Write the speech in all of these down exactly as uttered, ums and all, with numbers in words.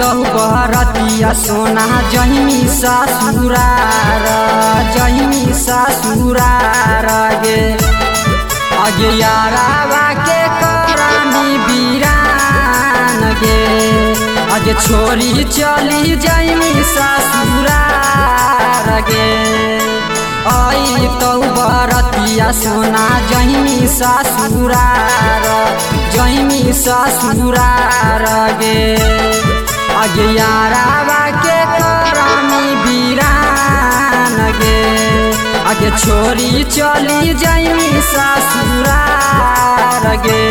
तो बरतिया सोना जहिमी ससुरार जहिमी ससुरार गे अगे यारावा के करमी बीरान गे अगे छोरी चली जहिमी ससुरार गे आई तो बरतिया सोना जहिमी ससुरार जहिमी ससुरार गे अगे यारावा के करमी बीरान गे अगे छोरी चली जहिमी ससुरार गे।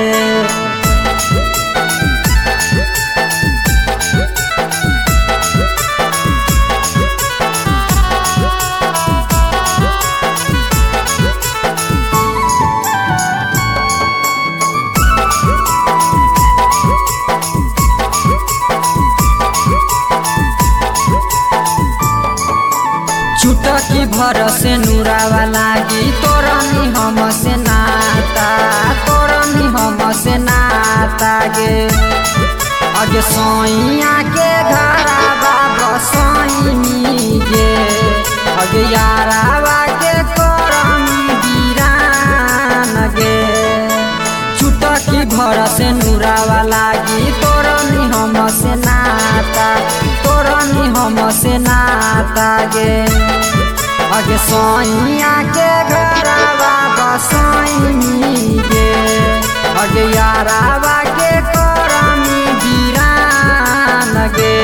चुटकी भर से नूरावा लागी तोरनी हम से नाता तोरनी हम से नाता गे अगे सोइया के घरावा बसैनी गे अगे यारावा के करमी बीरान गे चुटकी भर से नूरावा लागी तोरनी हम से नाता तोरनी हम से नाता गे अगे सोइया के घरावा बसैनी गे अगे यारावा के करमी बीरान गे।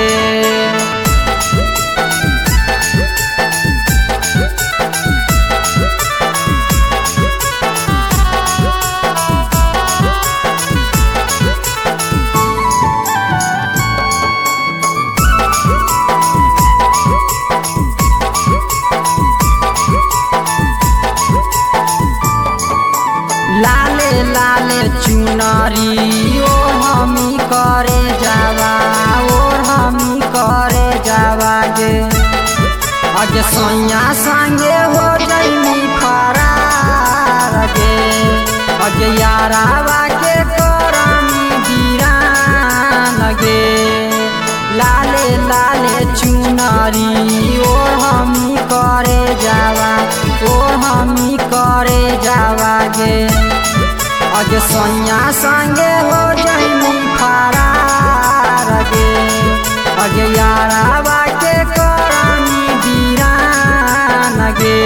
लाले लाले चुनरी ओ हमी करे जावा ओ हमी करे जावा गे अगे सोइया संगे हो जइनी फरार गे अगे यारावा के करमी बीरान गे लाले लाले चुनरी ओ हमी करे जावा ओ हमी करे जावा गे अगे सोइया संगे हो जइनी फरार गे अगे यारावा के करमी बीरान गे।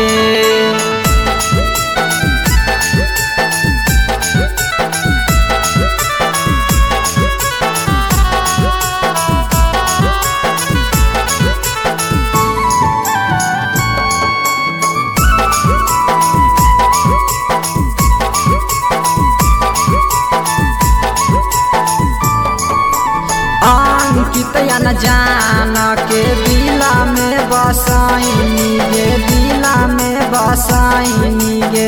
अंकित न जान के दिला में बसैनी गे दिला में बसैनी गे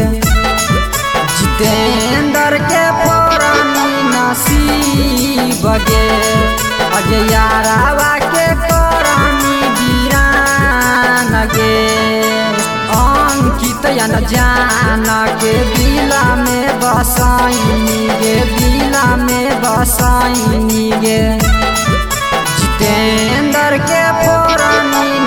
जितेंद्र के पुरानी नसीब गे अगे यारावा के करमी बीरान गे अंकित न जान के दिला में बसैनी गे दिला में बसैनी गे जितेंद्र के पुरानी